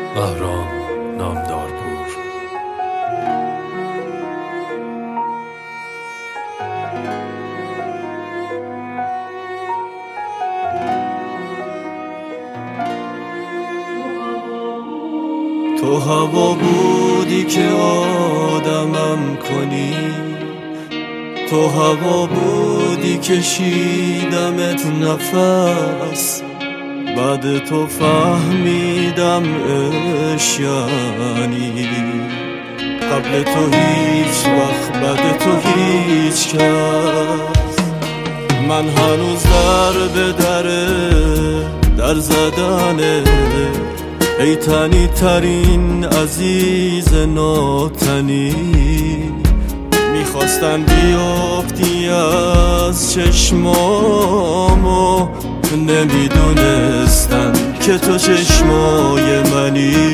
بهرام نامدارپور. تو هوا بودی که آدمم کنی، تو هوا بودی کشیدمت نفس، بعد تو فهمیدم عشق یعنی قبل تو هیچ وقت، بعد تو هیچ کس. من هنوز در زدنه، ای تنی ترین عزیز ناتنی. میخواستن بیافتی از چشمامو، نمیدونستن که تو چشمای منی،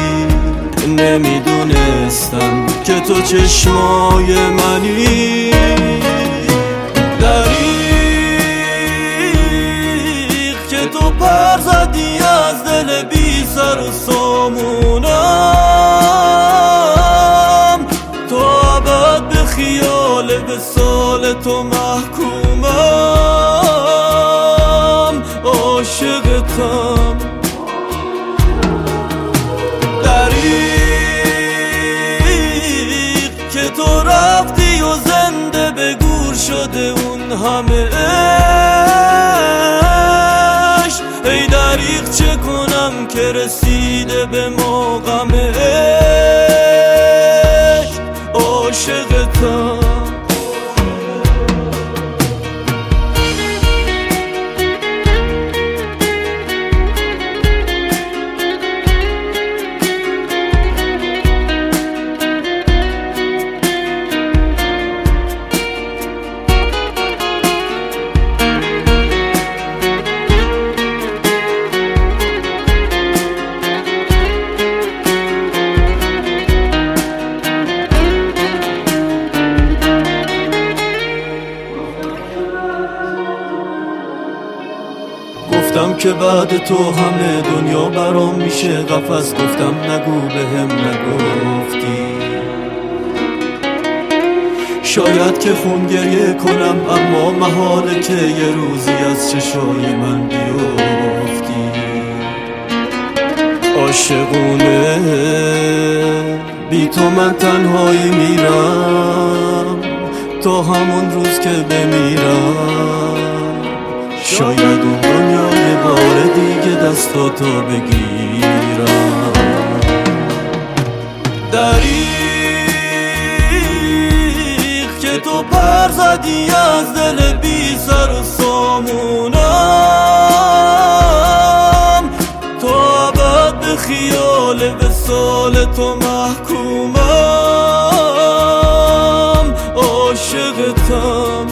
نمیدونستن که تو چشمای منی. دریغ که تو پر زدی از دل بی سر و سامونم، تو ابد به خیال وصال تو محکومم، عاشقتم. دریغ که تو رفتی و زنده به گور شده اون همه عشق. ای دریغ چه کنم که رسیده به مقام عشق، عاشقتم. گفتم که بعد تو همه دنیا برام میشه قفس، گفتم نگو بهم نگفتی. شاید که خون گریه کنم، اما محاله که یه روزی از چشای من بیفتی. عاشقونه بی تو من تنهایی میرم تا همون روز که بمیرم. شاید اون دنیا یه بار دیگه دستاتو بگیرم. دریغ که تو پر زدی از دل بی سر و سامونم، تو ابد به خیال وصال تو محکومم، عاشقتم.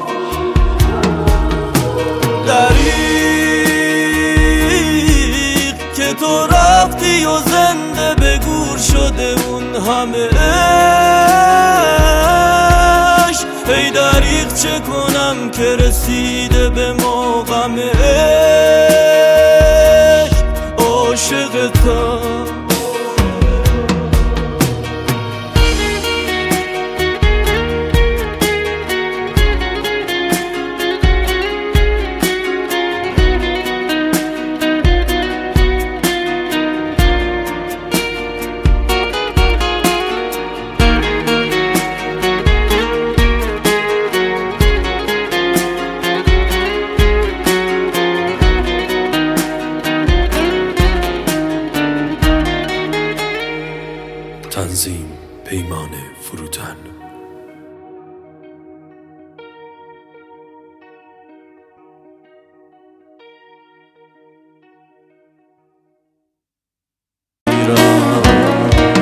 دریغ که تو رفتی و زنده به گور شده اون همه عشق. ای دریغ چه کنم که رسیده به مقام عشق، عاشقتم. تنظیم پیمان فروتن.